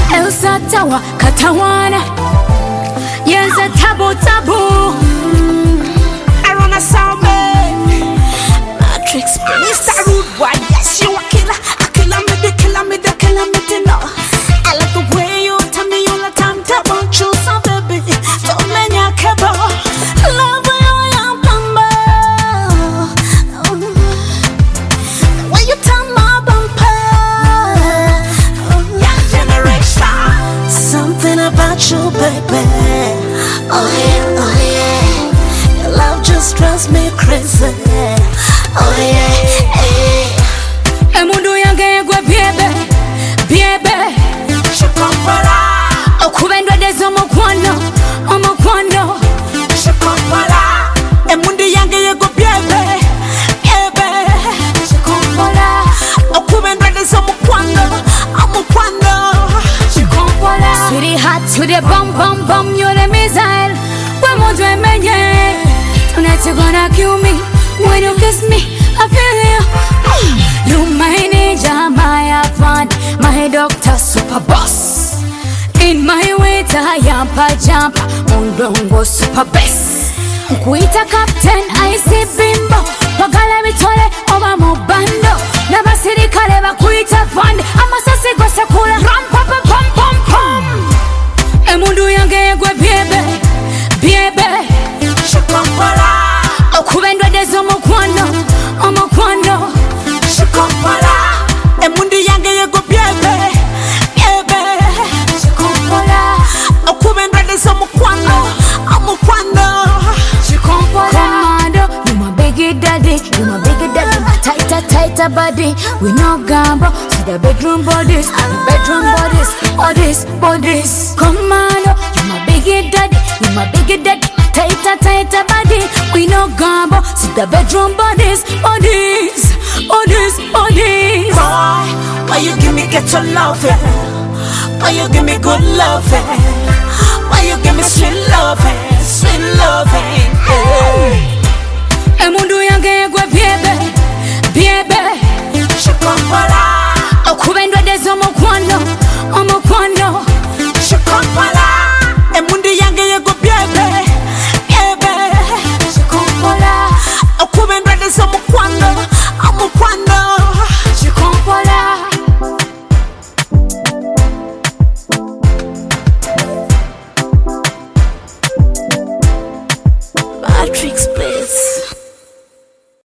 Elsa Tawa Katawana. Yes, a taboo. I run a sound Matrix, Mr. Rude Boy. Yes, you a killer. A killer me the no. I like the way you tell me you like time to want you some baby. Don't make me cable. Love when you young bumper. When you tell my bumper. Young generation. Something about you, baby. Oh yeah. Your love just drives me crazy. Oh yeah, hey. Emundu yange gwe biebe. Shikompala. Okubendwa dezo mukwano. Shikompala. Emundu yange yego biebe. Shikompala. Okubendwa dezo mukwano. Shikompala. Sweetie hot to the bum, you're the missile. When you do me, tonight you're gonna kill me. When you kiss me, I feel you. You my ninja, my fun, my doctor, super boss. In my way to jump, Mundongo super best. Kuita captain, I see bimbo. Wagala mitole, oba mubando. Never see the kaleva kuita fund. I'ma say go sekula. Ram pum. Emundu yange gwe biebe. Shikompala. Okubendwa dezo mukwano. Shikompala. Emundu yange yego biebe. Shikompala. Okubendwa dezo mukwano. Shikompala. Commando, you my big daddy. My tighter body. We no gamble. See the bedroom bodies. Bodies. Commando, you my big daddy. My tighter body. We no gamble. See the bedroom bodies. Boy, why you give me get your loving? Why you give me good loving? Why you give me sweet loving? Hey. Emundu yange gwe biebe.